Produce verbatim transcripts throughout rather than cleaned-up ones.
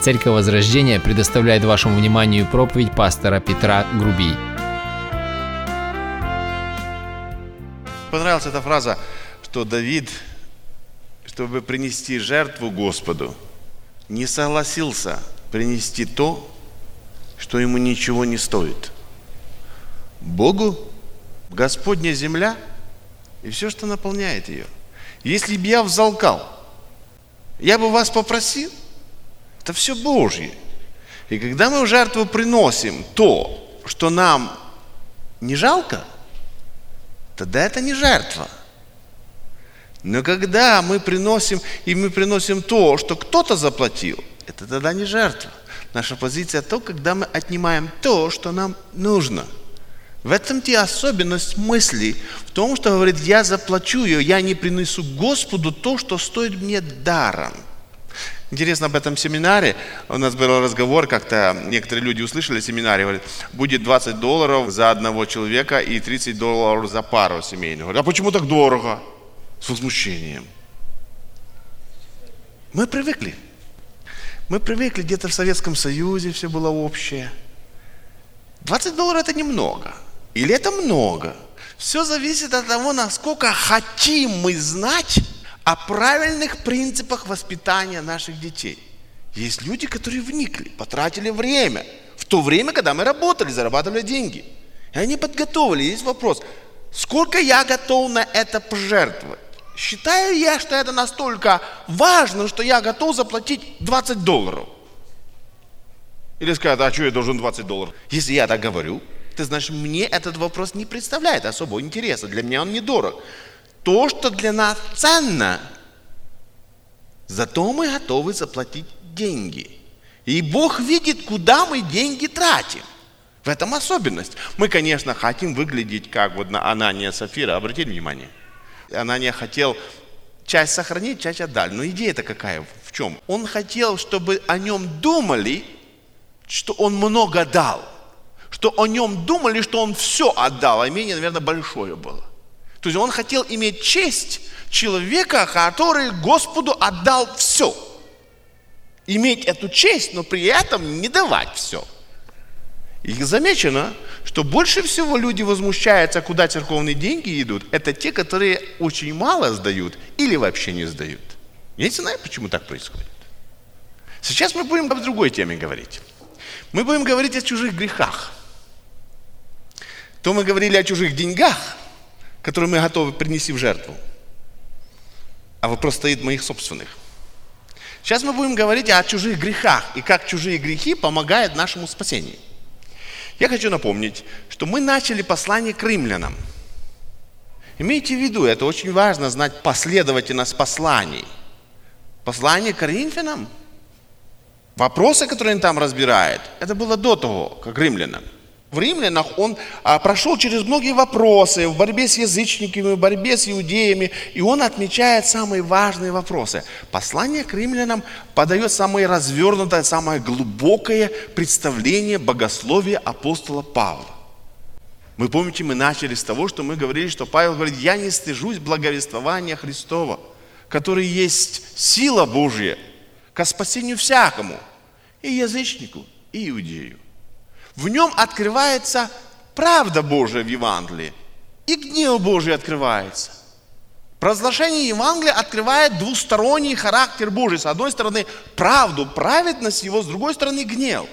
Церковь Возрождения предоставляет вашему вниманию проповедь пастора Петра Грубий. Понравилась эта фраза, что Давид, чтобы принести жертву Господу, не согласился принести то, что ему ничего не стоит. Богу Господня земля и все, что наполняет ее. Если бы я взалкал, я бы вас попросил, это все Божье. И когда мы в жертву приносим то, что нам не жалко, тогда это не жертва. Но когда мы приносим, и мы приносим то, что кто-то заплатил, это тогда не жертва. Наша позиция то, когда мы отнимаем то, что нам нужно. В этом-то и особенность мысли, в том, что говорит, я заплачу ее, я не принесу Господу то, что стоит мне даром. Интересно, об этом семинаре, у нас был разговор, как-то некоторые люди услышали в семинаре, говорят, будет двадцать долларов за одного человека и тридцать долларов за пару семейную. Говорят, а почему так дорого? С возмущением. Мы привыкли. Мы привыкли, где-то в Советском Союзе все было общее. двадцать долларов это немного. Или это много. Все зависит от того, насколько хотим мы знать о правильных принципах воспитания наших детей. Есть люди, которые вникли, потратили время. В то время, когда мы работали, зарабатывали деньги. И они подготовили. Есть вопрос, сколько я готов на это пожертвовать? Считаю я, что это настолько важно, что я готов заплатить двадцать долларов. Или сказать, а что я должен двадцать долларов? Если я так говорю, ты знаешь, мне этот вопрос не представляет особого интереса. Для меня он недорог. То, что для нас ценно, зато мы готовы заплатить деньги. И Бог видит, куда мы деньги тратим. В этом особенность. Мы, конечно, хотим выглядеть как вот на Анания Сафира. Обратите внимание. Анания хотел часть сохранить, часть отдать. Но идея-то какая? В чем? Он хотел, чтобы о нем думали, что он много дал. Что о нем думали, что он все отдал. А имение, наверное, большое было. То есть он хотел иметь честь человека, который Господу отдал все. Иметь эту честь, но при этом не давать все. И замечено, что больше всего люди возмущаются, куда церковные деньги идут. Это те, которые очень мало сдают или вообще не сдают. Я не знаю, почему так происходит. Сейчас мы будем об другой теме говорить. Мы будем говорить о чужих грехах. То мы говорили о чужих деньгах, которые мы готовы принести в жертву. А вопрос стоит моих собственных. Сейчас мы будем говорить о чужих грехах и как чужие грехи помогают нашему спасению. Я хочу напомнить, что мы начали послание к римлянам. Имейте в виду, это очень важно знать последовательность посланий. Послание к Коринфянам, вопросы, которые он там разбирает, это было до того, как римлянам. В Римлянах он а, прошел через многие вопросы в борьбе с язычниками, в борьбе с иудеями, и он отмечает самые важные вопросы. Послание к римлянам подает самое развернутое, самое глубокое представление богословия апостола Павла. Вы помните, мы начали с того, что мы говорили, что Павел говорит, я не стыжусь благовествования Христова, который есть сила Божья ко спасению всякому, и язычнику, и иудею. В нем открывается правда Божия в Евангелии, и гнев Божий открывается. Провозглашение Евангелия открывает двусторонний характер Божий. С одной стороны, правду, праведность его, с другой стороны, гнев.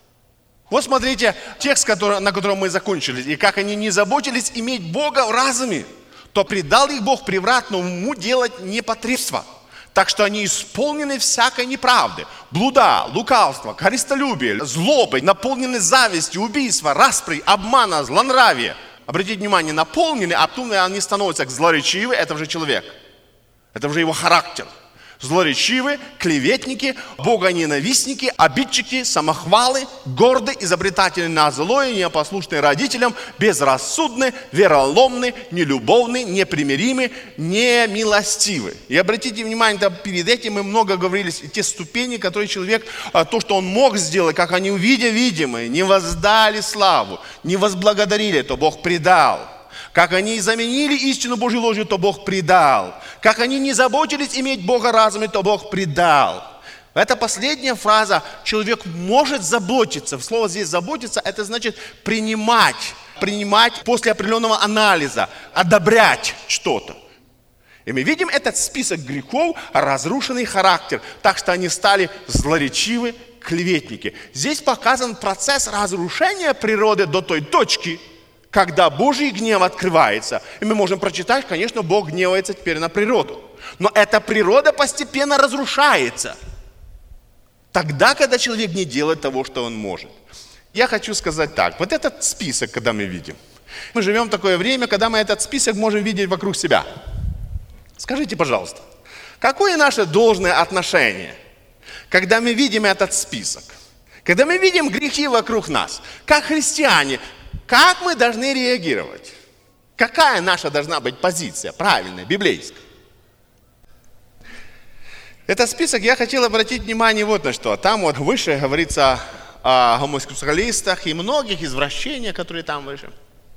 Вот смотрите, текст, который, на котором мы закончили, и как они не заботились иметь Бога в разуме, то предал их Бог превратному уму делать непотребство. Так что они исполнены всякой неправды, блуда, лукавства, корыстолюбия, злобы, наполнены завистью, убийства, распри, обмана, злонравия. Обратите внимание, наполнены, а потом они становятся злоречивы, это уже человек. Это уже его характер. Злоречивы, клеветники, богоненавистники, обидчики, самохвалы, горды, изобретатели на злое, непослушные родителям, безрассудны, вероломны, нелюбовны, непримиримы, немилостивы. И обратите внимание, перед этим мы много говорили, те ступени, которые человек, то, что он мог сделать, как они, увидя видимое, не воздали славу, не возблагодарили, то Бог предал. Как они заменили истину Божью ложью, то Бог предал. Как они не заботились иметь Бога разуме, то Бог предал. Это последняя фраза. Человек может заботиться. Слово здесь «заботиться» — это значит принимать. Принимать после определенного анализа. Одобрять что-то. И мы видим этот список грехов, разрушенный характер. Так что они стали злоречивы, клеветники. Здесь показан процесс разрушения природы до той точки, когда Божий гнев открывается. И мы можем прочитать, конечно, Бог гневается теперь на природу. Но эта природа постепенно разрушается. Тогда, когда человек не делает того, что он может. Я хочу сказать так. Вот этот список, когда мы видим. Мы живем в такое время, когда мы этот список можем видеть вокруг себя. Скажите, пожалуйста, какое наше должное отношение, когда мы видим этот список? Когда мы видим грехи вокруг нас, как христиане, как мы должны реагировать? Какая наша должна быть позиция, правильная, библейская? Этот список я хотел обратить внимание вот на что. Там вот выше говорится о гомосексуалистах и многих извращениях, которые там выше.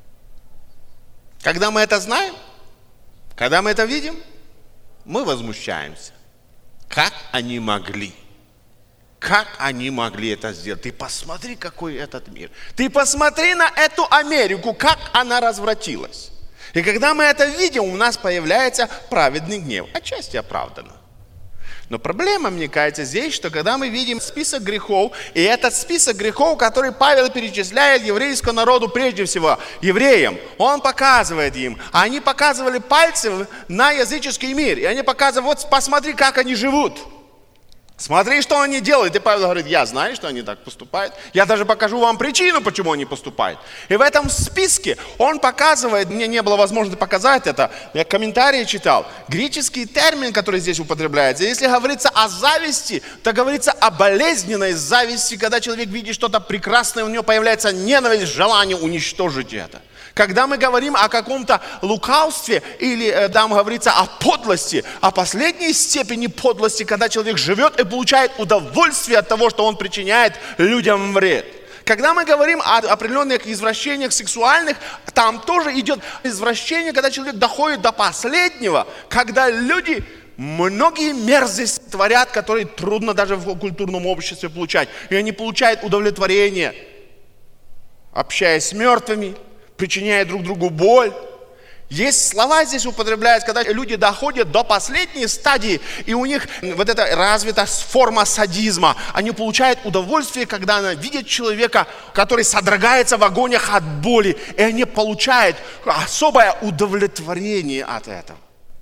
Когда мы это знаем, когда мы это видим, мы возмущаемся. Как они могли? Как они могли это сделать? Ты посмотри, какой этот мир. Ты посмотри на эту Америку, как она развратилась. И когда мы это видим, у нас появляется праведный гнев. Отчасти оправданно. Но проблема, мне кажется, здесь, что когда мы видим список грехов, и этот список грехов, который Павел перечисляет еврейскому народу, прежде всего, евреям, он показывает им, а они показывали пальцем на языческий мир, и они показывают, вот посмотри, как они живут. Смотри, что они делают. И Павел говорит, я знаю, что они так поступают. Я даже покажу вам причину, почему они поступают. И в этом списке он показывает, мне не было возможности показать это, я комментарии читал. Греческий термин, который здесь употребляется, если говорится о зависти, то говорится о болезненной зависти, когда человек видит что-то прекрасное, у него появляется ненависть, желание уничтожить это. Когда мы говорим о каком-то лукавстве или э, там говорится о подлости, о последней степени подлости, когда человек живет и получает удовольствие от того, что он причиняет людям вред. Когда мы говорим о определенных извращениях сексуальных, там тоже идет извращение, когда человек доходит до последнего, когда люди многие мерзости творят, которые трудно даже в культурном обществе получать. И они получают удовлетворение, общаясь с мертвыми, причиняя друг другу боль. Есть слова здесь употребляются, когда люди доходят до последней стадии, и у них вот эта развита форма садизма. Они получают удовольствие, когда они видят человека, который содрогается в агониях от боли, и они получают особое удовлетворение от этого.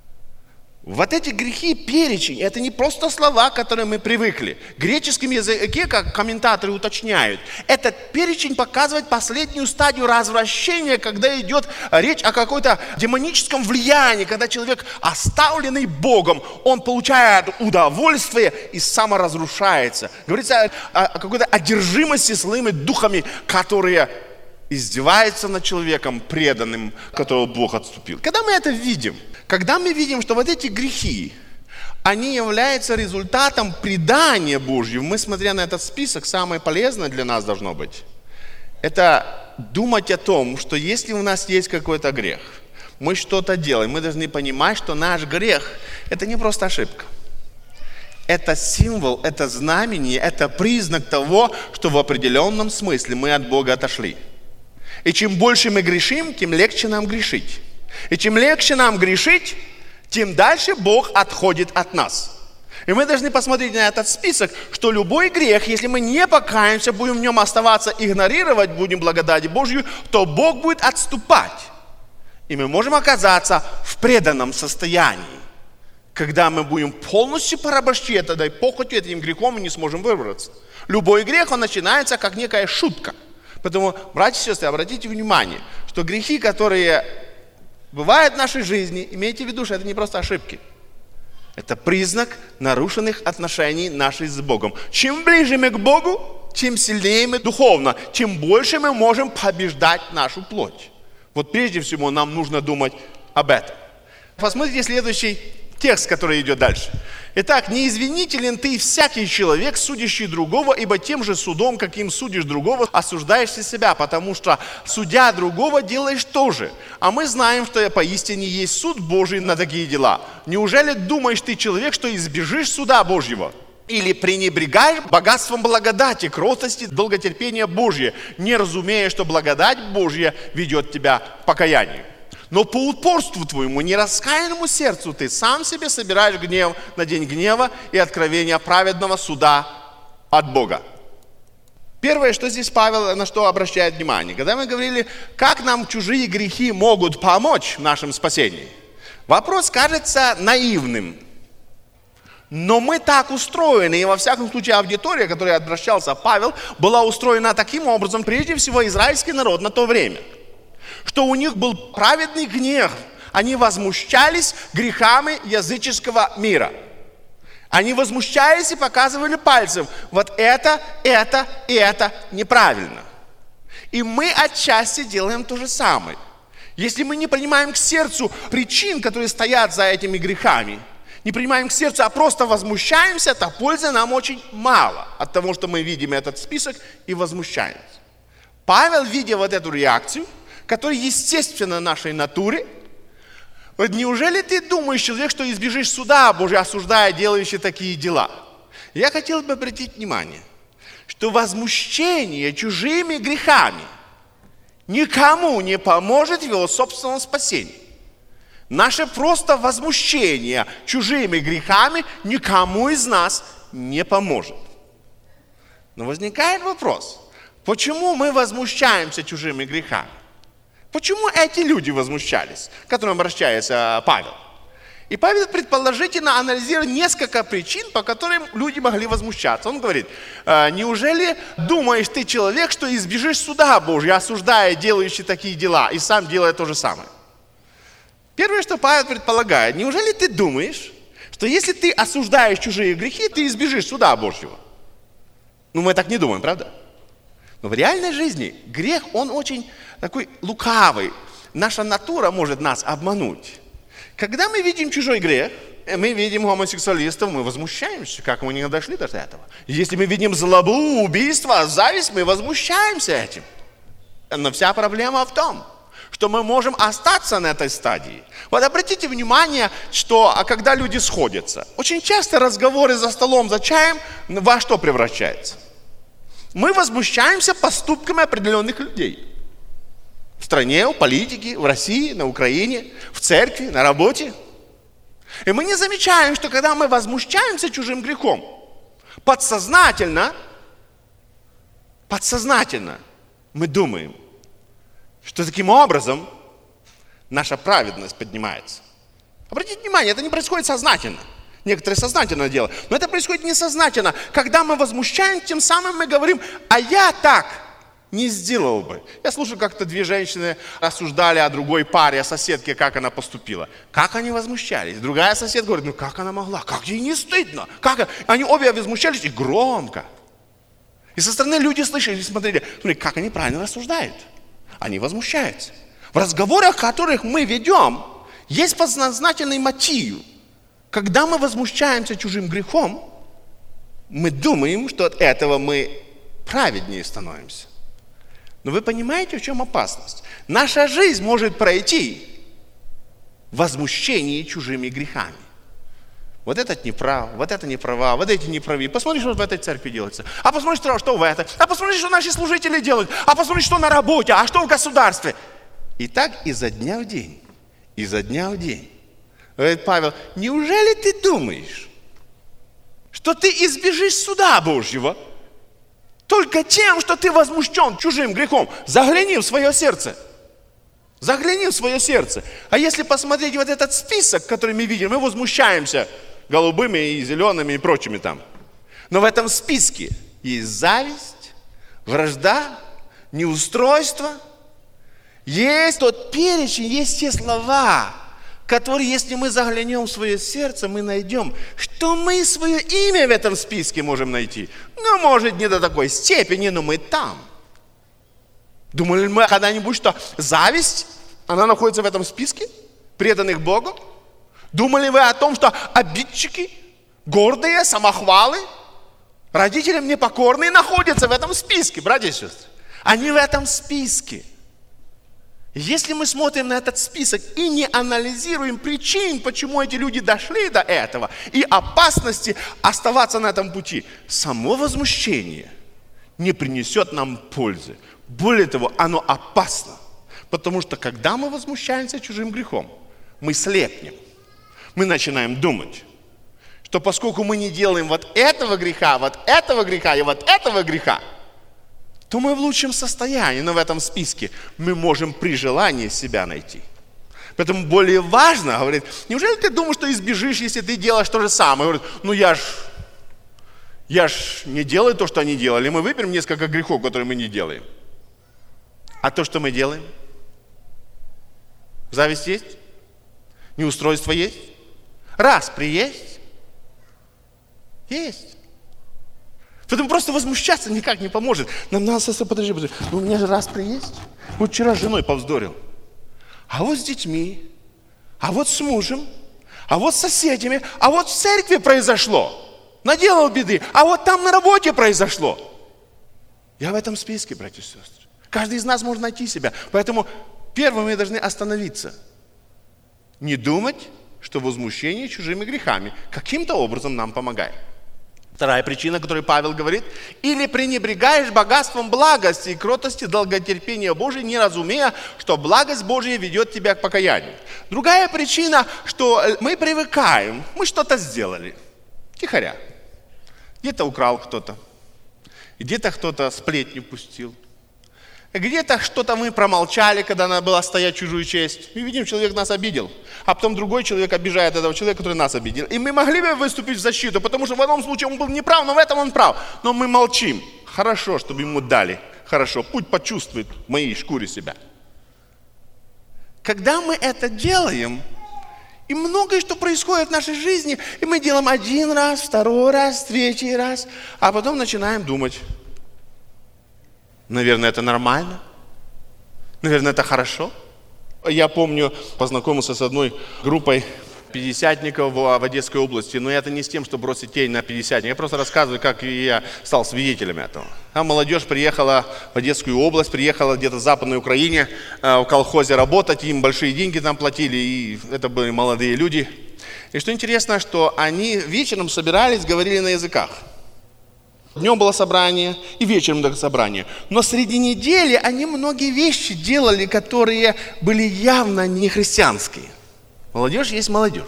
Вот эти грехи, перечень, это не просто слова, к которым мы привыкли. В греческом языке, как комментаторы уточняют, этот перечень показывает последнюю стадию развращения, когда идет речь о какой-то демоническом влиянии, когда человек, оставленный Богом, он получает удовольствие и саморазрушается. Говорится о, о какой-то одержимости злыми духами, которые издеваются над человеком преданным, которого Бог отступил. Когда мы это видим, когда мы видим, что вот эти грехи, они являются результатом предания Божьего, мы, смотря на этот список, самое полезное для нас должно быть, это думать о том, что если у нас есть какой-то грех, мы что-то делаем, мы должны понимать, что наш грех – это не просто ошибка. Это символ, это знамение, это признак того, что в определенном смысле мы от Бога отошли. И чем больше мы грешим, тем легче нам грешить. И чем легче нам грешить, тем дальше Бог отходит от нас. И мы должны посмотреть на этот список, что любой грех, если мы не покаемся, будем в нем оставаться, игнорировать будем благодать Божью, то Бог будет отступать. И мы можем оказаться в преданном состоянии, когда мы будем полностью порабощены этой похотью, этим грехом, и не сможем выбраться. Любой грех, он начинается как некая шутка. Поэтому, братья и сестры, обратите внимание, что грехи, которые бывают в нашей жизни, имейте в виду, что это не просто ошибки. Это признак нарушенных отношений наших с Богом. Чем ближе мы к Богу, тем сильнее мы духовно, чем больше мы можем побеждать нашу плоть. Вот прежде всего нам нужно думать об этом. Посмотрите следующий текст, который идет дальше. Итак, не извинителен ты всякий человек, судящий другого, ибо тем же судом, каким судишь другого, осуждаешь ты себя, потому что судя другого, делаешь то же. А мы знаем, что поистине есть суд Божий на такие дела. Неужели думаешь ты, человек, что избежишь суда Божьего? Или пренебрегаешь богатством благодати, кротости, долготерпения Божье, не разумея, что благодать Божья ведет тебя к покаянию. Но по упорству твоему, нераскаянному сердцу, ты сам себе собираешь гнев на день гнева и откровения праведного суда от Бога. Первое, что здесь Павел на что обращает внимание. Когда мы говорили, как нам чужие грехи могут помочь в нашем спасении, вопрос кажется наивным. Но мы так устроены, и во всяком случае аудитория, к которой обращался Павел, была устроена таким образом, прежде всего израильский народ на то время, что у них был праведный гнев. Они возмущались грехами языческого мира. Они возмущались и показывали пальцем. Вот это, это и это неправильно. И мы отчасти делаем то же самое. Если мы не принимаем к сердцу причин, которые стоят за этими грехами, не принимаем к сердцу, а просто возмущаемся, то пользы нам очень мало от того, что мы видим этот список и возмущаемся. Павел, видя вот эту реакцию, которая естественна нашей натуре, вот неужели ты думаешь, человек, что избежишь суда Божия, осуждая делающий такие дела? Я хотел бы обратить внимание, что возмущение чужими грехами никому не поможет в его собственном спасении. Наше просто возмущение чужими грехами никому из нас не поможет. Но возникает вопрос, почему мы возмущаемся чужими грехами? Почему эти люди возмущались, к которым обращается Павел? И Павел предположительно анализирует несколько причин, по которым люди могли возмущаться. Он говорит, неужели думаешь ты, человек, что избежишь суда Божьего, осуждая делающий такие дела, и сам делая то же самое? Первое, что Павел предполагает, неужели ты думаешь, что если ты осуждаешь чужие грехи, ты избежишь суда Божьего? Ну, мы так не думаем, правда? Но в реальной жизни грех, он очень такой лукавый. Наша натура может нас обмануть. Когда мы видим чужой грех, мы видим гомосексуалистов, мы возмущаемся, как мы не дошли до этого. Если мы видим злобу, убийство, зависть, мы возмущаемся этим. Но вся проблема в том, что мы можем остаться на этой стадии. Вот обратите внимание, что когда люди сходятся, очень часто разговоры за столом, за чаем во что превращаются? Мы возмущаемся поступками определенных людей. В стране, в политике, в России, на Украине, в церкви, на работе. И мы не замечаем, что когда мы возмущаемся чужим грехом, подсознательно, подсознательно мы думаем, что таким образом наша праведность поднимается. Обратите внимание, это не происходит сознательно. Некоторые сознательно делают, но это происходит несознательно. Когда мы возмущаемся, тем самым мы говорим, а я так не сделал бы. Я слушаю, как-то две женщины рассуждали о другой паре, о соседке, как она поступила. Как они возмущались. Другая соседка говорит, ну как она могла, как ей не стыдно. Как? Они обе возмущались и громко. И со стороны люди слышали, смотрели, смотри, как они правильно рассуждают. Они возмущаются. В разговорах, которых мы ведем, есть подсознательный мотив. Когда мы возмущаемся чужим грехом, мы думаем, что от этого мы праведнее становимся. Но вы понимаете, в чем опасность? Наша жизнь может пройти в возмущении чужими грехами. Вот этот не прав, вот это не права, вот эти не прави. Посмотри, что в этой церкви делается. А посмотри, что, что в этой. А посмотри, что наши служители делают. А посмотри, что на работе, а что в государстве. И так изо дня в день, изо дня в день. Говорит Павел, неужели ты думаешь, что ты избежишь суда Божьего только тем, что ты возмущен чужим грехом? Загляни в свое сердце. Загляни в свое сердце. А если посмотреть вот этот список, который мы видим, мы возмущаемся голубыми и зелеными и прочими там. Но в этом списке есть зависть, вражда, неустройство. Есть тот перечень, есть те слова, которые, если мы заглянем в свое сердце, мы найдем, что мы свое имя в этом списке можем найти. Ну, может, не до такой степени, но мы там. Думали мы когда-нибудь, что зависть, она находится в этом списке преданных Богу? Думали вы о том, что обидчики, гордые, самохвалы, родителям непокорные находятся в этом списке, братья и сестры? Они в этом списке. Если мы смотрим на этот список и не анализируем причин, почему эти люди дошли до этого, и опасности оставаться на этом пути, само возмущение не принесет нам пользы. Более того, оно опасно. Потому что когда мы возмущаемся чужим грехом, мы слепнем. Мы начинаем думать, что поскольку мы не делаем вот этого греха, вот этого греха и вот этого греха, то мы в лучшем состоянии, но в этом списке мы можем при желании себя найти. Поэтому более важно, говорит, неужели ты думаешь, что избежишь, если ты делаешь то же самое? Говорит, ну я ж, я ж не делаю то, что они делали. Мы выберем несколько грехов, которые мы не делаем. А то, что мы делаем? Зависть есть? Неустройство есть? Распри есть? Есть. Поэтому просто возмущаться никак не поможет. Нам надо, сестра, подожди, подожди. Ну, у меня же распри есть. Вот вчера с женой повздорил. А вот с детьми. А вот с мужем. А вот с соседями. А вот в церкви произошло. Наделал беды. А вот там на работе произошло. Я в этом списке, братья и сестры. Каждый из нас может найти себя. Поэтому первым мы должны остановиться. Не думать, что возмущение чужими грехами каким-то образом нам помогает. Вторая причина, которую Павел говорит, или пренебрегаешь богатством благости и кротости, долготерпения Божия, не разумея, что благость Божия ведет тебя к покаянию. Другая причина, что мы привыкаем, мы что-то сделали, тихоря. Где-то украл кто-то, где-то кто-то сплетню пустил, где-то что-то мы промолчали, когда надо было стоять чужую честь. Мы видим, человек нас обидел, а потом другой человек обижает этого человека, который нас обидел. И мы могли бы выступить в защиту, потому что в одном случае он был неправ, но в этом он прав. Но мы молчим. Хорошо, чтобы ему дали. Хорошо, пусть почувствует в моей шкуре себя. Когда мы это делаем, и многое что происходит в нашей жизни, и мы делаем один раз, второй раз, третий раз, а потом начинаем думать. Наверное, это нормально. Наверное, это хорошо. Я помню, познакомился с одной группой пятидесятников в Одесской области, но это не с тем, чтобы бросить тень на пятидесятников. Я просто рассказываю, как я стал свидетелем этого. А молодежь приехала в Одесскую область, приехала где-то в Западной Украине, в колхозе работать, им большие деньги там платили, и это были молодые люди. И что интересно, что они вечером собирались, говорили на языках. Днем было собрание и вечером было собрание. Но среди недели они многие вещи делали, которые были явно не христианские. Молодежь есть молодежь.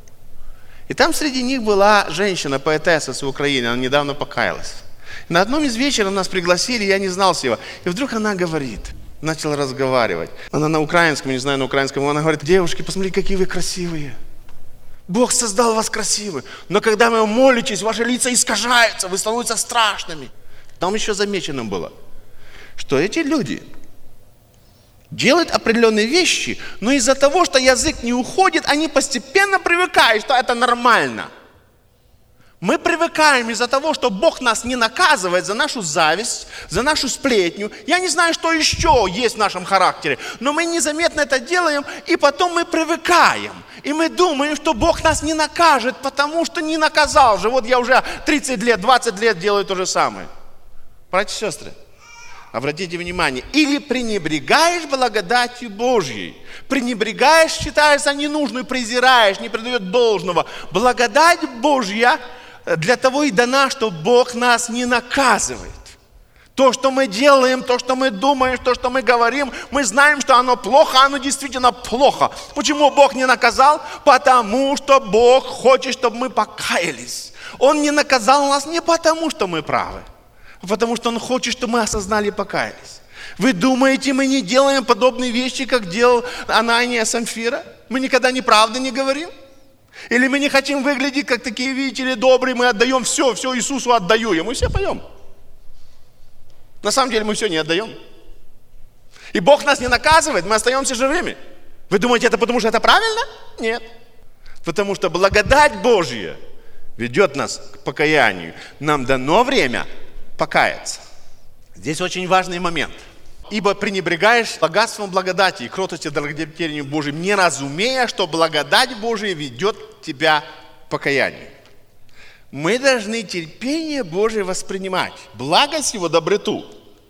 И там среди них была женщина, поэтесса с Украины, она недавно покаялась. На одном из вечеров нас пригласили, я не знал всего. И вдруг она говорит, начала разговаривать. Она на украинском, не знаю на украинском, она говорит, девушки, посмотрите, какие вы красивые. Бог создал вас красивым, но когда вы молитесь, ваши лица искажаются, вы становитесь страшными. Там еще замечено было, что эти люди делают определенные вещи, но из-за того, что язык не уходит, они постепенно привыкают, что это нормально. Мы привыкаем из-за того, что Бог нас не наказывает за нашу зависть, за нашу сплетню. Я не знаю, что еще есть в нашем характере, но мы незаметно это делаем, и потом мы привыкаем. И мы думаем, что Бог нас не накажет, потому что не наказал же. Вот я уже тридцать лет, двадцать лет делаю то же самое. Братья и сестры, обратите внимание, или пренебрегаешь благодатью Божьей, пренебрегаешь, считаешь за ненужную, презираешь, не придает должного. Благодать Божья для того и дана, что Бог нас не наказывает. То, что мы делаем, то, что мы думаем, то, что мы говорим, мы знаем, что оно плохо, оно действительно плохо. Почему Бог не наказал? Потому что Бог хочет, чтобы мы покаялись. Он не наказал нас не потому, что мы правы, а потому что Он хочет, чтобы мы осознали и покаялись. Вы думаете, мы не делаем подобные вещи, как делал Анания Самфира? Мы никогда неправды не говорим? Или мы не хотим выглядеть, как такие, видите ли, добрые, мы отдаем все, все Иисусу отдаю, и мы все поем. На самом деле мы все не отдаем. И Бог нас не наказывает, мы остаемся живыми. Вы думаете, это потому что это правильно? Нет. Потому что благодать Божья ведет нас к покаянию. Нам дано время покаяться. Здесь очень важный момент. Ибо пренебрегаешь богатством благодати и кротости долготерпением Божьим, не разумея, что благодать Божия ведет тебя к покаянию. Мы должны терпение Божие воспринимать, благость Его, доброту,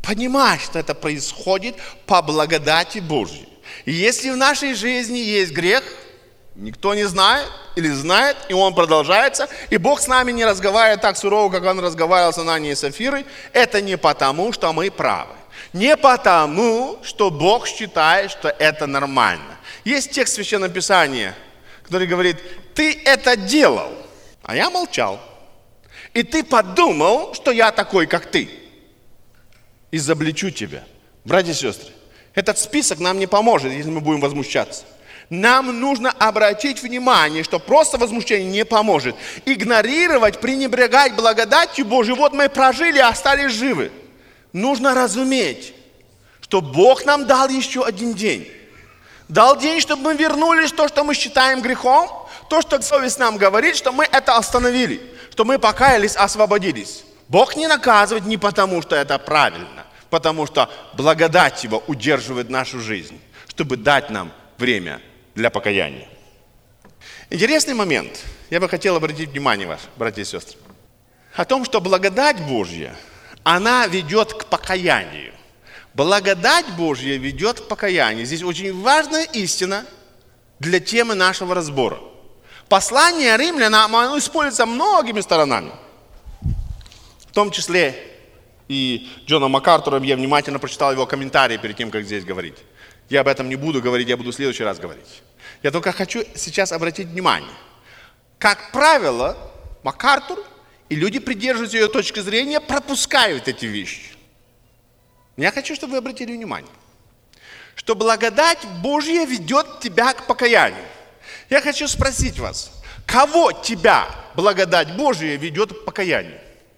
понимать, что это происходит по благодати Божьей. И если в нашей жизни есть грех, никто не знает или знает, и он продолжается, и Бог с нами не разговаривает так сурово, как он разговаривал с Ананией и Сафирой, это не потому, что мы правы. Не потому, что Бог считает, что это нормально. Есть текст Священного Писания, который говорит: ты это делал, а я молчал. И ты подумал, что я такой, как ты. Изобличу тебя. Братья и сестры, этот список нам не поможет, если мы будем возмущаться. Нам нужно обратить внимание, что просто возмущение не поможет. Игнорировать, пренебрегать благодатью Божьей. Вот мы прожили, остались живы. Нужно разуметь, что Бог нам дал еще один день. Дал день, чтобы мы вернулись в то, что мы считаем грехом, то, что совесть нам говорит, что мы это остановили, что мы покаялись, освободились. Бог не наказывает не потому, что это правильно, потому что благодать Его удерживает нашу жизнь, чтобы дать нам время для покаяния. Интересный момент. Я бы хотел обратить внимание ваше, братья и сестры, о том, что благодать Божья, она ведет к покаянию. Благодать Божья ведет к покаянию. Здесь очень важная истина для темы нашего разбора. Послание римлянам, оно используется многими сторонами. В том числе и Джона Макартура, я внимательно прочитал его комментарии перед тем, как здесь говорить. Я об этом не буду говорить, я буду в следующий раз говорить. Я только хочу сейчас обратить внимание. Как правило, Макартур и люди, придерживаются ее точки зрения, пропускают эти вещи. Я хочу, чтобы вы обратили внимание, что благодать Божья ведет тебя к покаянию. Я хочу спросить вас, кого тебя благодать Божья ведет к покаянию?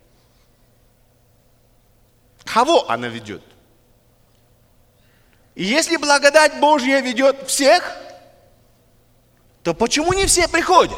Кого она ведет? И если благодать Божья ведет всех, то почему не все приходят?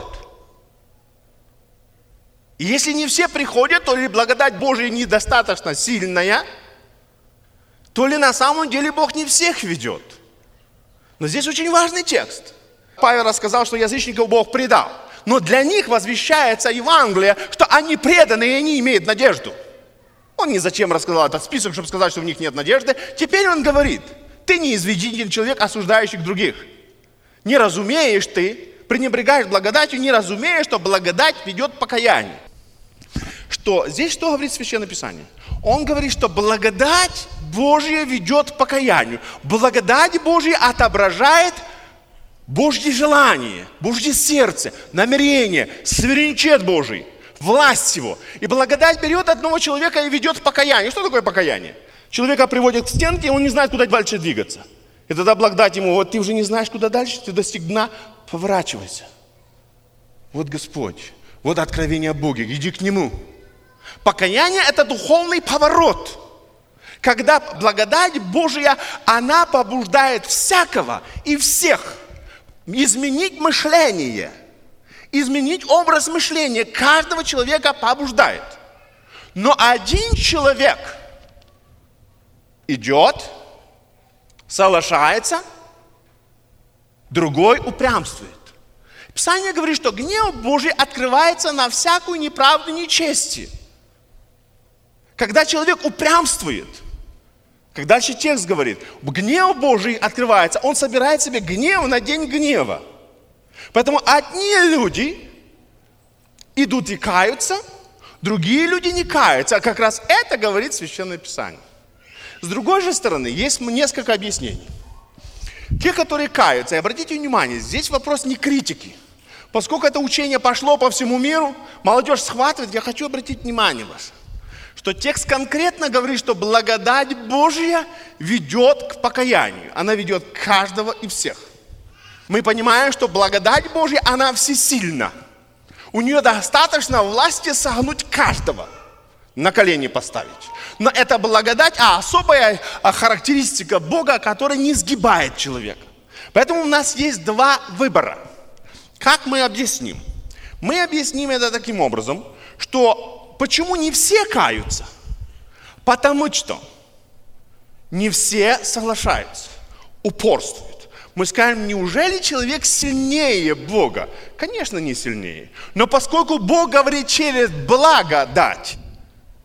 И если не все приходят, то ли благодать Божья недостаточно сильная, то ли на самом деле Бог не всех ведет. Но здесь очень важный текст. Павел рассказал, что язычников Бог предал. Но для них возвещается Евангелие, что они преданы и они имеют надежду. Он ни зачем рассказал этот список, чтобы сказать, что в них нет надежды. Теперь он говорит: ты неизведителен человек, осуждающий других. Не разумеешь ты, пренебрегаешь благодатью, не разумеешь, что благодать ведет к покаянию. Что? Здесь что говорит Священное Писание? Он говорит, что благодать Божья ведет к покаянию. Благодать Божья отображает Божье желание, Божье сердце, намерение, суверенитет Божий, власть Его. И благодать берет одного человека и ведет к покаянию. Что такое покаяние? Человека приводят к стенке, и он не знает, куда дальше двигаться. И тогда благодать ему: вот ты уже не знаешь, куда дальше, ты достиг дна, поворачивайся. Вот Господь, вот откровение о Боге, иди к Нему. Покаяние – это духовный поворот. Когда благодать Божия, она побуждает всякого и всех изменить мышление, изменить образ мышления. Каждого человека побуждает. Но один человек идет, соглашается, другой упрямствует. Писание говорит, что гнев Божий открывается на всякую неправду, нечестие. Когда человек упрямствует, как дальше текст говорит, гнев Божий открывается, он собирает себе гнев на день гнева. Поэтому одни люди идут и каются, другие люди не каются. А как раз это говорит Священное Писание. С другой же стороны, есть несколько объяснений. Те, которые каются, и обратите внимание, здесь вопрос не критики. Поскольку это учение пошло по всему миру, молодежь схватывает, я хочу обратить внимание ваше, что текст конкретно говорит, что благодать Божья ведет к покаянию. Она ведет каждого и всех. Мы понимаем, что благодать Божья, она всесильна. У нее достаточно власти согнуть каждого, на колени поставить. Но это благодать, а особая характеристика Бога, которая не сгибает человека. Поэтому у нас есть два выбора. Как мы объясним? Мы объясним это таким образом, что почему не все каются? Потому что не все соглашаются, упорствуют. Мы скажем, неужели человек сильнее Бога? Конечно, не сильнее. Но поскольку Бог говорит через благодать,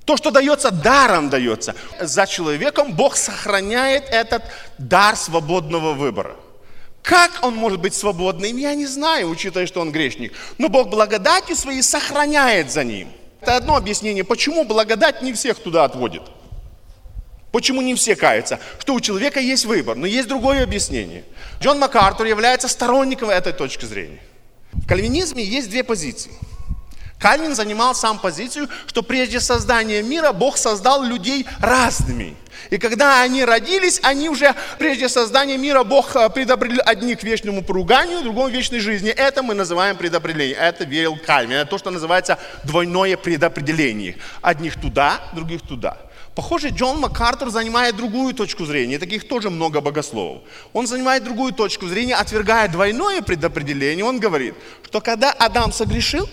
То, что дается, даром дается. За человеком Бог сохраняет этот дар свободного выбора. Как он может быть свободным, я не знаю, учитывая, что он грешник. Но Бог благодатью своей сохраняет за ним. Это одно объяснение, почему благодать не всех туда отводит. Почему не все каются? Что у человека есть выбор. Но есть другое объяснение. Джон МакАртур является сторонником этой точки зрения. В кальвинизме есть две позиции. Кальвин занимал сам позицию, что прежде создания мира Бог создал людей разными. И когда они родились, они уже прежде создания мира Бог предопределил одних к вечному поруганию, другому к вечной жизни. Это мы называем предопределение. Это верил Кальвин. Это то, что называется двойное предопределение. Одних туда, других туда. Похоже, Джон МакАртур занимает другую точку зрения. Таких тоже много богословов. Он занимает другую точку зрения, отвергая двойное предопределение. Он говорит, что когда Адам согрешил,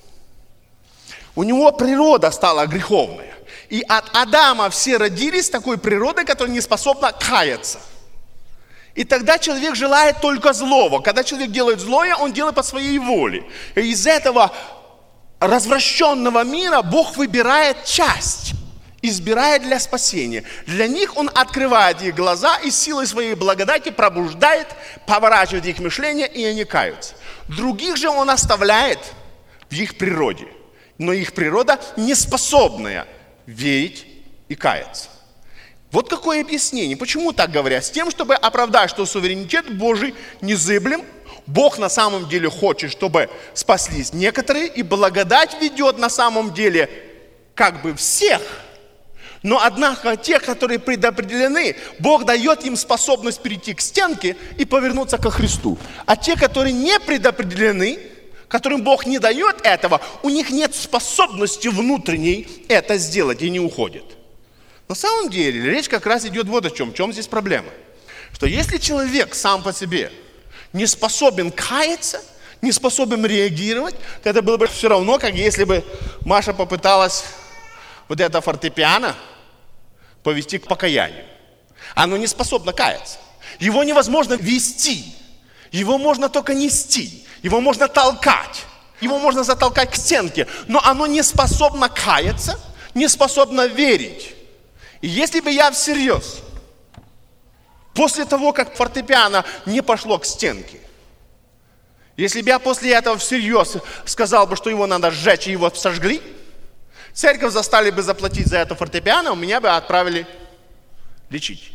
у него природа стала греховная. И от Адама все родились с такой природой, которая не способна каяться. И тогда человек желает только злого. Когда человек делает злое, он делает по своей воле. И из этого развращенного мира Бог выбирает часть. Избирает для спасения. Для них Он открывает их глаза и силой своей благодати пробуждает, поворачивает их мышление, и они каются. Других же Он оставляет в их природе. Но их природа не способная верить и каяться. Вот какое объяснение. Почему так говорят? С тем, чтобы оправдать, что суверенитет Божий незыблем. Бог на самом деле хочет, чтобы спаслись некоторые, и благодать ведет на самом деле как бы всех. Но однако те, которые предопределены, Бог дает им способность перейти к стенке и повернуться ко Христу. А те, которые не предопределены, которым Бог не дает этого, у них нет способности внутренней это сделать и не уходят. На самом деле речь как раз идет вот о чем. В чем здесь проблема? Что если человек сам по себе не способен каяться, не способен реагировать, то это было бы все равно, как если бы Маша попыталась вот это фортепиано повести к покаянию. Оно не способно каяться. Его невозможно вести. Его можно только нести. Его можно толкать. Его можно затолкать к стенке. Но оно не способно каяться, не способно верить. И если бы я всерьез, после того, как фортепиано не пошло к стенке, если бы я после этого всерьез сказал бы, что его надо сжечь, и его сожгли, церковь заставили бы заплатить за это фортепиано, меня бы отправили лечить.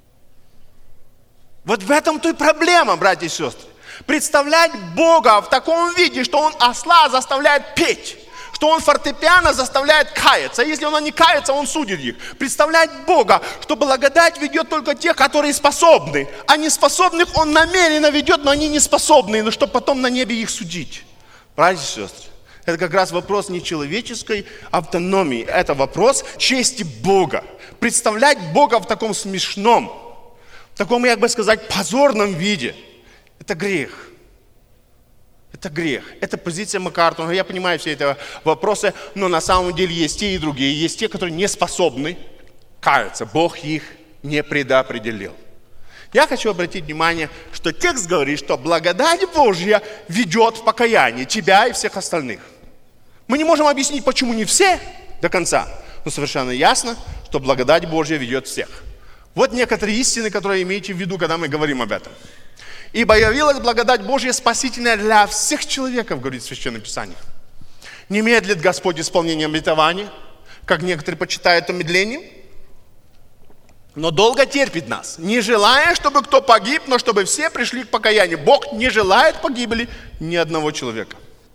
Вот в этом-то и проблема, братья и сестры. Представлять Бога в таком виде, что Он осла заставляет петь, что Он фортепиано заставляет каяться. А если Он не кается, Он судит их. Представлять Бога, что благодать ведет только тех, которые способны, а неспособных Он намеренно ведет, но они не способны, но чтобы потом на небе их судить. Братья и сестры, это как раз вопрос не человеческой автономии, это вопрос чести Бога. Представлять Бога в таком смешном, в таком, как бы сказать, позорном виде, это грех. Это грех. Это позиция МакАртура. Я понимаю все эти вопросы, но на самом деле есть те и другие. Есть те, которые не способны каяться. Бог их не предопределил. Я хочу обратить внимание, что текст говорит, что благодать Божья ведет в покаяние тебя и всех остальных. Мы не можем объяснить, почему не все до конца, но совершенно ясно, что благодать Божья ведет всех. Вот некоторые истины, которые имеете в виду, когда мы говорим об этом. «Ибо явилась благодать Божья спасительная для всех человеков», говорит Священное Писание. «Не медлит Господь исполнение обетования, как некоторые почитают умедлением, но долго терпит нас, не желая, чтобы кто погиб, но чтобы все пришли к покаянию». Бог не желает погибели ни одного человека.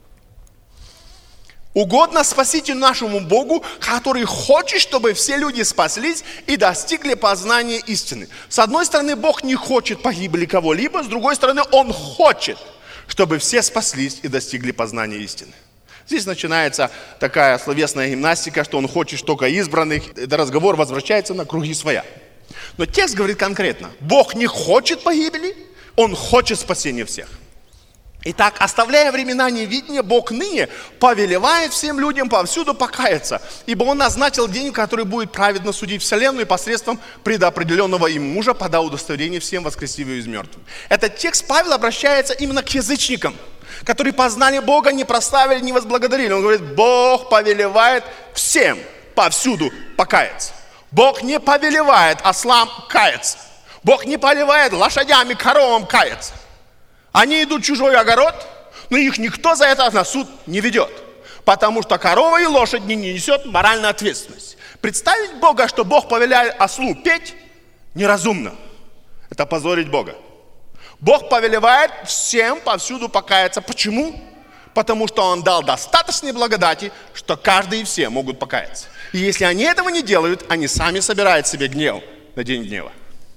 Угодно Спасителю нашему Богу, который хочет, чтобы все люди спаслись и достигли познания истины. С одной стороны, Бог не хочет погибли кого-либо, с другой стороны, Он хочет, чтобы все спаслись и достигли познания истины. Здесь начинается такая словесная гимнастика, что Он хочет только избранных, этот разговор возвращается на круги своя. Но текст говорит конкретно, Бог не хочет погибели, Он хочет спасения всех. Итак, оставляя времена невидения, Бог ныне повелевает всем людям повсюду покаяться, ибо Он назначил день, который будет праведно судить вселенную посредством предопределенного им мужа, подав удостоверение всем, воскресив его из мертвых. Этот текст Павел обращается именно к язычникам, которые познали Бога, не прославили, не возблагодарили. Он говорит, Бог повелевает всем повсюду покаяться. Бог не повелевает ослам каяться. Бог не повелевает лошадям и коровам каяться. Они идут в чужой огород, но их никто за это на суд не ведет. Потому что корова и лошадь не несет моральную ответственность. Представить Бога, что Бог повелевает ослу петь, неразумно. Это позорить Бога. Бог повелевает всем повсюду покаяться. Почему? Потому что Он дал достаточной благодати, что каждый и все могут покаяться. И если они этого не делают, они сами собирают себе гнев на день гнева.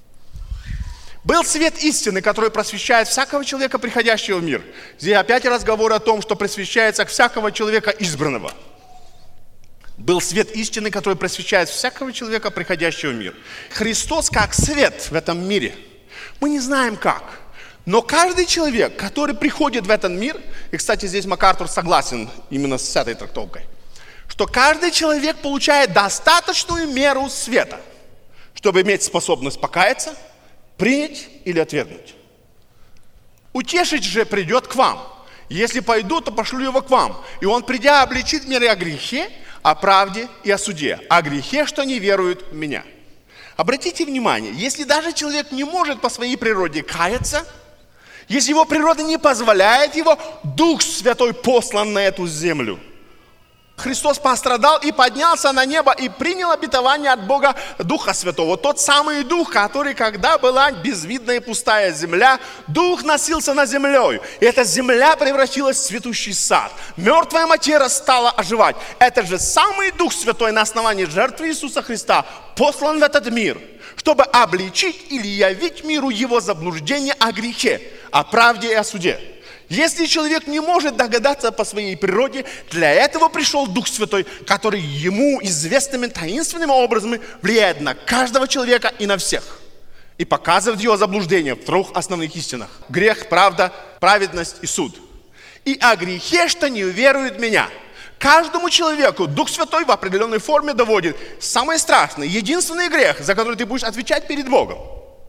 Был свет истины, который просвещает всякого человека, приходящего в мир. Здесь опять разговор о том, что просвещается всякого человека избранного. Был свет истины, который просвещает всякого человека, приходящего в мир. Христос как свет в этом мире. Мы не знаем как. Но каждый человек, который приходит в этот мир, и, кстати, здесь МакАртур согласен именно с этой трактовкой, что каждый человек получает достаточную меру света, чтобы иметь способность покаяться, принять или отвергнуть. Утешить же придет к вам. Если пойду, то пошлю его к вам. И он, придя, обличит меня о грехе, о правде и о суде. О грехе, что не веруют в меня. Обратите внимание, если даже человек не может по своей природе каяться, если его природа не позволяет его, Дух Святой послан на эту землю. Христос пострадал и поднялся на небо и принял обетование от Бога Духа Святого. Тот самый Дух, который, когда была безвидная и пустая земля, Дух носился над землей. И эта земля превратилась в цветущий сад. Мертвая материя стала оживать. Это же самый Дух Святой на основании жертвы Иисуса Христа послан в этот мир, чтобы обличить или явить миру его заблуждение о грехе, о правде и о суде. Если человек не может догадаться по своей природе, для этого пришел Дух Святой, который ему известными таинственными образами влияет на каждого человека и на всех. И показывает его заблуждение в трех основных истинах. Грех, правда, праведность и суд. И о грехе, что не уверует в меня. Каждому человеку Дух Святой в определенной форме доводит самый страшный, единственный грех, за который ты будешь отвечать перед Богом.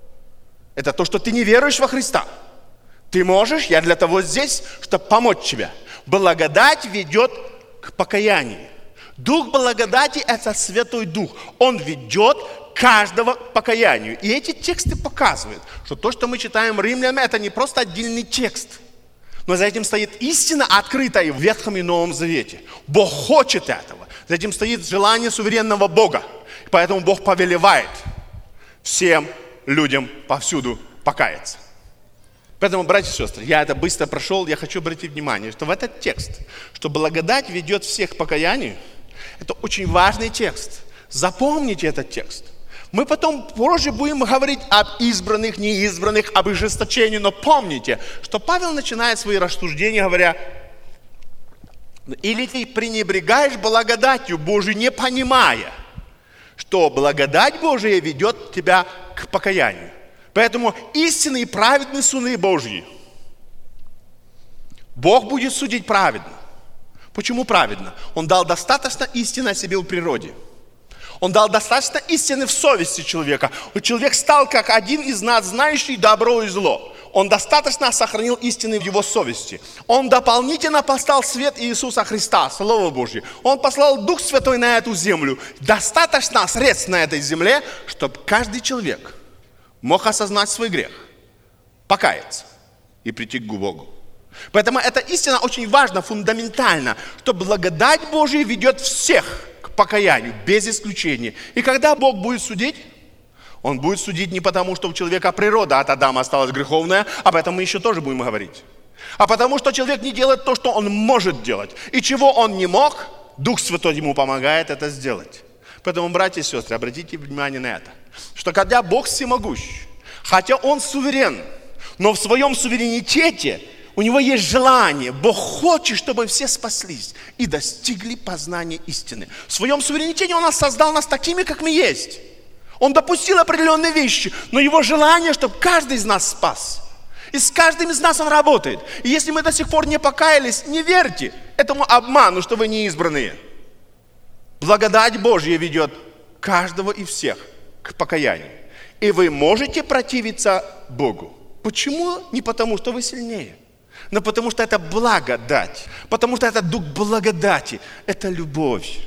Это то, что ты не веруешь во Христа. Ты можешь, я для того здесь, чтобы помочь тебе. Благодать ведет к покаянию. Дух благодати – это Святой Дух. Он ведет каждого к покаянию. И эти тексты показывают, что то, что мы читаем в Римлянам, это не просто отдельный текст. Но за этим стоит истина, открытая в Ветхом и Новом Завете. Бог хочет этого. За этим стоит желание суверенного Бога. Поэтому Бог повелевает всем людям повсюду покаяться. Поэтому, братья и сестры, я это быстро прошел, я хочу обратить внимание, что в этот текст, что благодать ведет всех к покаянию, это очень важный текст. Запомните этот текст. Мы потом позже будем говорить об избранных, неизбранных, об ожесточении, но помните, что Павел начинает свои рассуждения, говоря: или ты пренебрегаешь благодатью Божией, не понимая, что благодать Божия ведет тебя к покаянию. Поэтому истинные и праведные суды Божьи. Бог будет судить праведно. Почему праведно? Он дал достаточно истины о себе в природе. Он дал достаточно истины в совести человека. Человек стал как один из нас, знающий добро и зло. Он достаточно сохранил истины в его совести. Он дополнительно послал свет Иисуса Христа, Слово Божье. Он послал Дух Святой на эту землю. Достаточно средств на этой земле, чтобы каждый человек мог осознать свой грех, покаяться и прийти к Богу. Поэтому эта истина очень важна, фундаментальна, что благодать Божия ведет всех к покаянию, без исключения. И когда Бог будет судить, Он будет судить не потому, что у человека природа от Адама осталась греховная, об этом мы еще тоже будем говорить, а потому, что человек не делает то, что он может делать. И чего он не мог, Дух Святой ему помогает это сделать. Поэтому, братья и сестры, обратите внимание на это, что когда Бог всемогущ, хотя Он суверен, но в своем суверенитете у Него есть желание. Бог хочет, чтобы все спаслись и достигли познания истины. В своем суверенитете Он нас создал нас такими, как мы есть. Он допустил определенные вещи, но Его желание, чтобы каждый из нас спас. И с каждым из нас Он работает. И если мы до сих пор не покаялись, не верьте этому обману, что вы не избранные. Благодать Божья ведет каждого и всех к покаянию. И вы можете противиться Богу. Почему? Не потому, что вы сильнее, но потому, что это благодать. Потому что это дух благодати. Это любовь.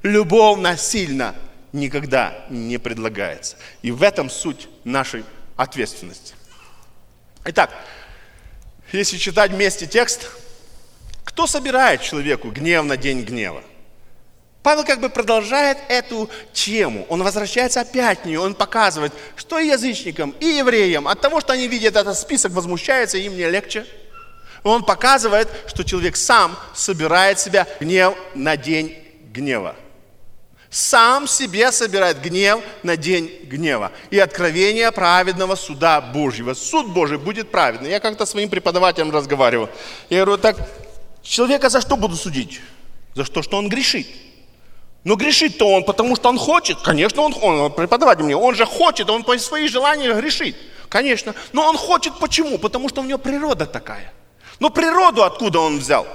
Любовь насильно никогда не предлагается. И в этом суть нашей ответственности. Итак, если читать вместе текст, кто собирает человеку гнев на день гнева? Павел как бы продолжает эту тему. Он возвращается опять к ней. Он показывает, что и язычникам, и евреям от того, что они видят этот список, возмущаются, им не легче. Он показывает, что человек сам собирает себя гнев на день гнева. Сам себе собирает гнев на день гнева. И откровение праведного суда Божьего. Суд Божий будет праведный. Я как-то своим преподавателям разговаривал. Я говорю, так, человека за что буду судить? За то, что он грешит. Но грешит-то он, потому что он хочет. Конечно, он, он преподаватель мне, он же хочет, он по своим желаниям грешит. Конечно. Но он хочет почему? Потому что у него природа такая. Но природу откуда он взял?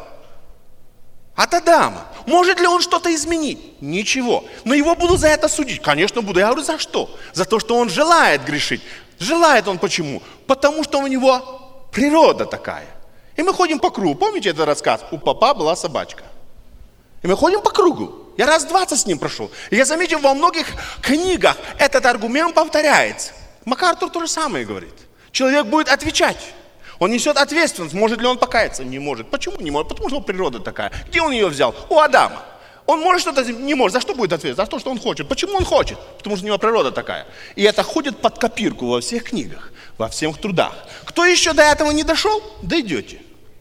От Адама. Может ли он что-то изменить? Ничего. Но его буду за это судить. Конечно, буду. Я говорю, за что? За то, что он желает грешить. Желает он почему? Потому что у него природа такая. И мы ходим по кругу. Помните этот рассказ? У папа была собачка. И мы ходим по кругу. Я раз двадцать с ним прошел. И я заметил, во многих книгах этот аргумент повторяется. МакАртур то же самое говорит. Человек будет отвечать. Он несет ответственность. Может ли он покаяться? Не может. Почему не может? Потому что природа такая. Где он ее взял? У Адама. Он может что-то? Не может. За что будет ответственность? За то, что он хочет. Почему он хочет? Потому что у него природа такая. И это ходит под копирку во всех книгах, во всех трудах. Кто еще до этого не дошел? Дойдете.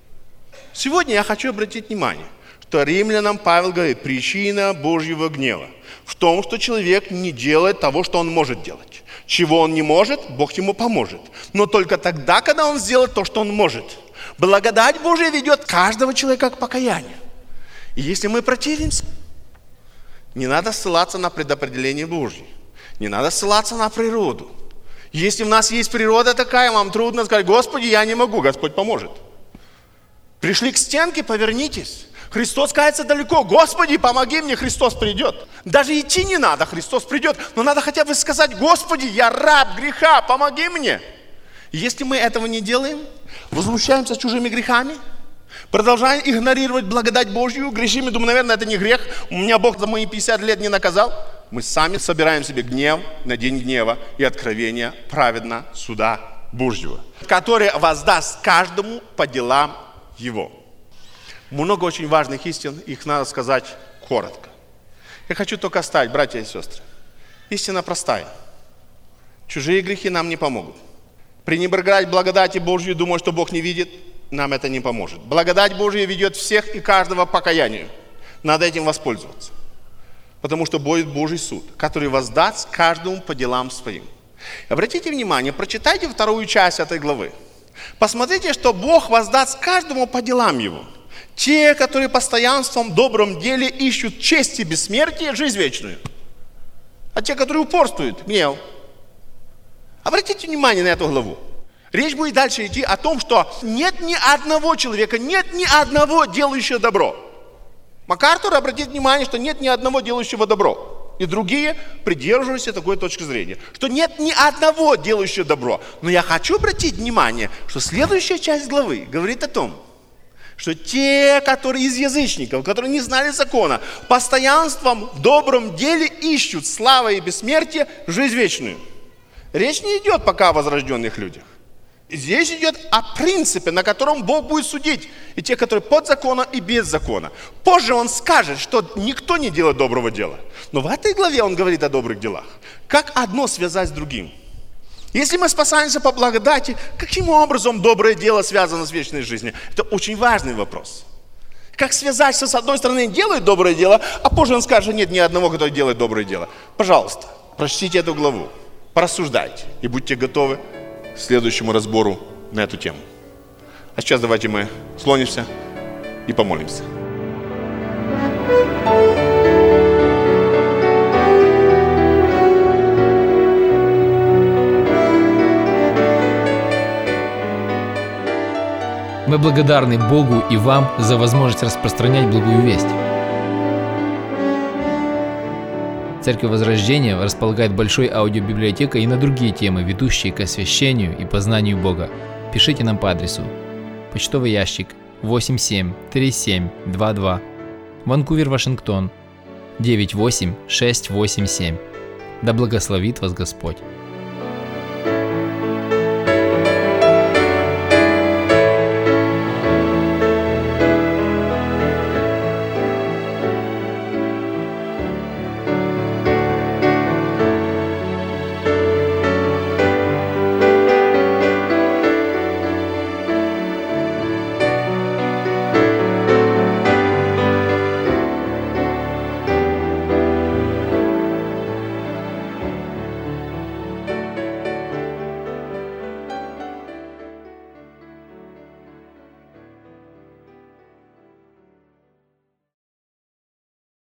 Сегодня я хочу обратить внимание, что римлянам Павел говорит, причина Божьего гнева в том, что человек не делает того, что он может делать. Чего он не может, Бог ему поможет. Но только тогда, когда он сделает то, что он может. Благодать Божия ведет каждого человека к покаянию. И если мы противимся, не надо ссылаться на предопределение Божье. Не надо ссылаться на природу. Если у нас есть природа такая, вам трудно сказать, Господи, я не могу, Господь поможет. Пришли к стенке, повернитесь. Христос кается далеко. Господи, помоги мне, Христос придет. Даже идти не надо, Христос придет. Но надо хотя бы сказать, Господи, я раб греха, помоги мне. Если мы этого не делаем, возмущаемся чужими грехами, продолжаем игнорировать благодать Божью, грешим и думаем, наверное, это не грех, у меня Бог за мои пятьдесят лет не наказал, мы сами собираем себе гнев на день гнева и откровения праведного суда Божьего, который воздаст каждому по делам его. Много очень важных истин, их надо сказать коротко. Я хочу только оставить, братья и сестры. Истина простая. Чужие грехи нам не помогут. Пренебрегать благодати Божьей, думая, что Бог не видит, нам это не поможет. Благодать Божья ведет всех и каждого к покаянию. Надо этим воспользоваться. Потому что будет Божий суд, который воздаст каждому по делам своим. Обратите внимание, прочитайте вторую часть этой главы. Посмотрите, что Бог воздаст каждому по делам его. Те, которые постоянством в добром деле ищут чести, бессмертия, жизнь вечную. А те, которые упорствуют, гнев. Обратите внимание на эту главу. Речь будет дальше идти о том, что нет ни одного человека, нет ни одного делающего добро. МакАртур обратит внимание, что нет ни одного делающего добро. И другие придерживаются такой точки зрения, что нет ни одного делающего добро. Но я хочу обратить внимание, что следующая часть главы говорит о том, что те, которые из язычников, которые не знали закона, постоянством в добром деле ищут славы и бессмертие, жизнь вечную. Речь не идет пока о возрожденных людях. Здесь идет о принципе, на котором Бог будет судить и те, которые под законом и без закона. Позже Он скажет, что никто не делает доброго дела. Но в этой главе Он говорит о добрых делах. Как одно связать с другим? Если мы спасаемся по благодати, каким образом доброе дело связано с вечной жизнью? Это очень важный вопрос. Как связать, что с одной стороны делает доброе дело, а позже он скажет, нет ни одного, который делает доброе дело. Пожалуйста, прочтите эту главу, порассуждайте и будьте готовы к следующему разбору на эту тему. А сейчас давайте мы склонимся и помолимся. Мы благодарны Богу и вам за возможность распространять благую весть. Церковь Возрождения располагает большой аудиобиблиотекой и на другие темы, ведущие к освящению и познанию Бога. Пишите нам по адресу: почтовый ящик восемь семь три семь два два, Ванкувер, Вашингтон, девять восемь шесть восемь семь. Да благословит вас Господь!